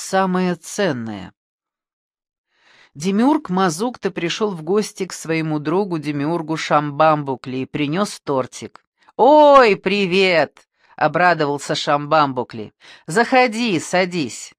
самое ценное. Демиург Мазукта пришел в гости к своему другу Демиургу Шамбамбукли и принес тортик. «Ой, привет!» — обрадовался Шамбамбукли. «Заходи, садись.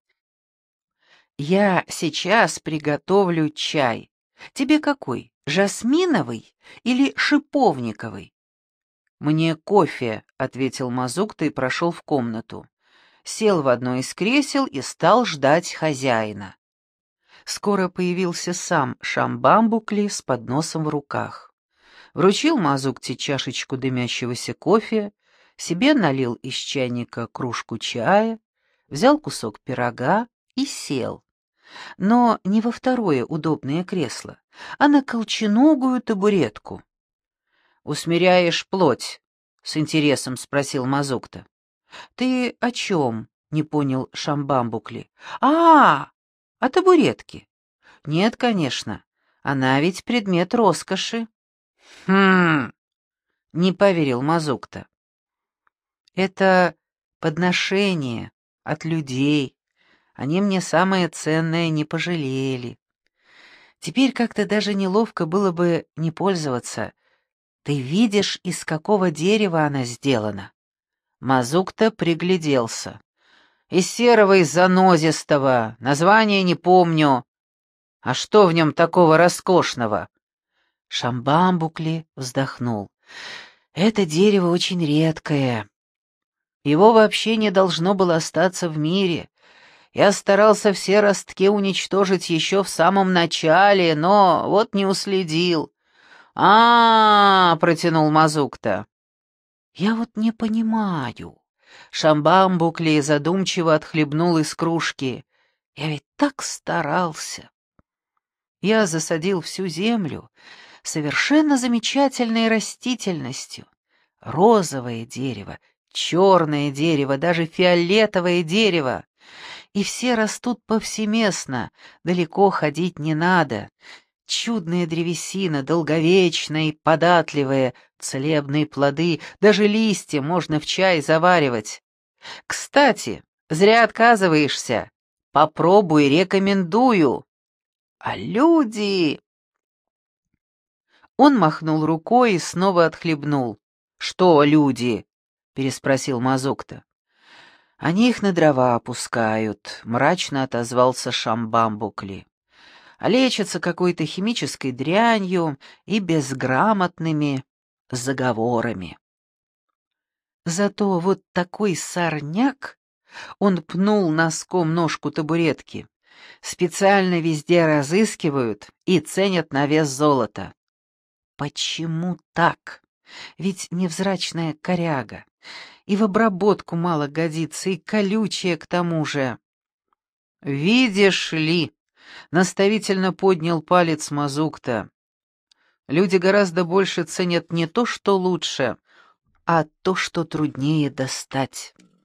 Я сейчас приготовлю чай. Тебе какой, жасминовый или шиповниковый?» «Мне кофе», — ответил Мазукта и прошел в комнату. Сел в одно из кресел и стал ждать хозяина. Скоро появился сам Шамбамбукли с подносом в руках. Вручил Мазукте чашечку дымящегося кофе, себе налил из чайника кружку чая, взял кусок пирога и сел. Но не во второе удобное кресло, а на колченогую табуретку. «Усмиряешь плоть?» — с интересом спросил Мазукта. «Ты о чем?» — не понял Шамбамбукли. О табуретке. Нет, конечно, она ведь предмет роскоши». «Хм...» — не поверил Мазукта. «Это подношение от людей. Они мне самое ценное не пожалели. Теперь как-то даже неловко было бы не пользоваться. Ты видишь, из какого дерева она сделана?» Мазукта пригляделся. «Из серого и занозистого. Название не помню. А что в нем такого роскошного?» Шамбамбукли вздохнул. «Это дерево очень редкое. Его вообще не должно было остаться в мире. Я старался все ростки уничтожить еще в самом начале, но вот не уследил. Протянул Мазукта. «Я вот не понимаю». Шамбамбукли задумчиво отхлебнул из кружки. «Я ведь так старался. Я засадил всю землю совершенно замечательной растительностью. Розовое дерево, черное дерево, даже фиолетовое дерево. И все растут повсеместно, далеко ходить не надо. Чудная древесина, долговечная и податливая, целебные плоды, даже листья можно в чай заваривать. Кстати, зря отказываешься. Попробуй, рекомендую. А люди...» Он махнул рукой и снова отхлебнул. «Что люди?» — переспросил Мазукта. «Они их на дрова опускают», — мрачно отозвался Шамбамбукли. «А лечатся какой-то химической дрянью и безграмотными заговорами». Зато вот такой сорняк, он пнул носком ножку табуретки, специально везде разыскивают и ценят на вес золота. Почему так? Ведь невзрачная коряга, и в обработку мало годится, и колючая к тому же. «Видишь ли», — наставительно поднял палец Мазукта, «люди гораздо больше ценят не то, что лучше, а то, что труднее достать».